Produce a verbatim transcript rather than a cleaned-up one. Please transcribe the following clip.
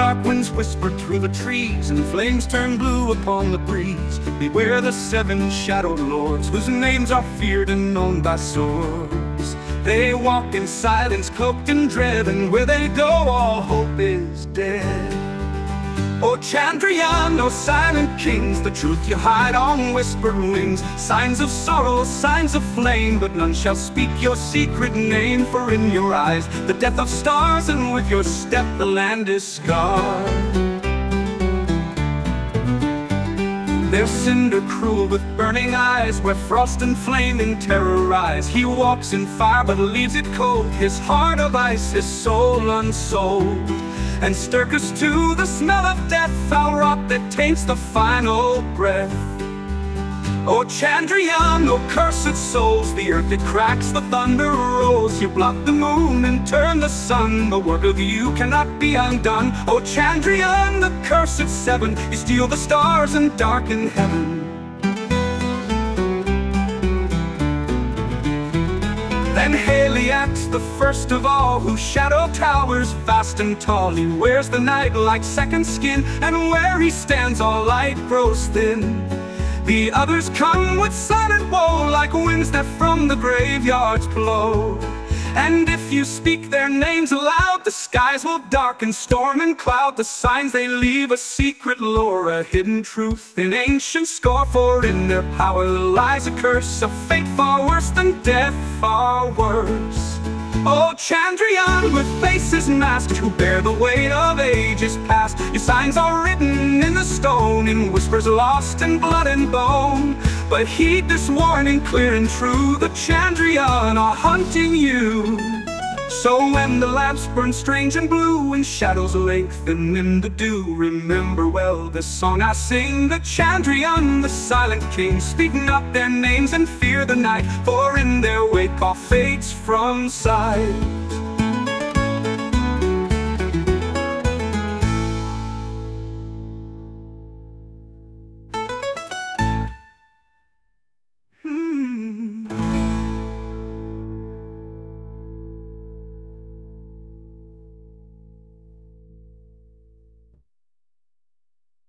dark winds whispered through the trees, and flames turned blue upon the breeze. Beware the seven shadowed lords, whose names are feared and known by swords. They walk in silence, cloaked in dread, and where they go all hope is dead. O Chandrian, O silent kings, the truth you hide on whispered wings. Signs of sorrow, signs of flame, but none shall speak your secret name. For in your eyes the death of stars, and with your step the land is scarred. They're cinder cruel with burning eyes, where frost and flame in terror rise. He walks in fire but leaves it cold, his heart of ice, his soul unsold. And stirk us to the smell of death, foul rot that taints the final breath. O Chandrian, O cursed souls, the earth it cracks, the thunder rolls. You block the moon and turn the sun, the work of you cannot be undone. O Chandrian, the cursed seven, you steal the stars and darken heaven. Then Haliax, the first of all, whose shadow towers vast and tall. He wears the night like second skin, and where he stands all light grows thin. The others come with silent woe, like winds that from the graveyards blow. And if you speak their names aloud, the skies will darken, storm and cloud. The signs they leave a secret lore, a hidden truth in ancient score. For in their power lies a curse, a fate far worse than death, far worse. O Chandrian, with faces masked, who bear the weight of ages past. Your signs are written in the stone, in whispers lost in blood and bone. But heed this warning clear and true, the Chandrian are hunting you. So when the lamps burn strange and blue, and shadows lengthen in the dew, remember well this song I sing. The Chandrian, the silent kings, speak not their names and fear the night, for in their wake are fates from sight.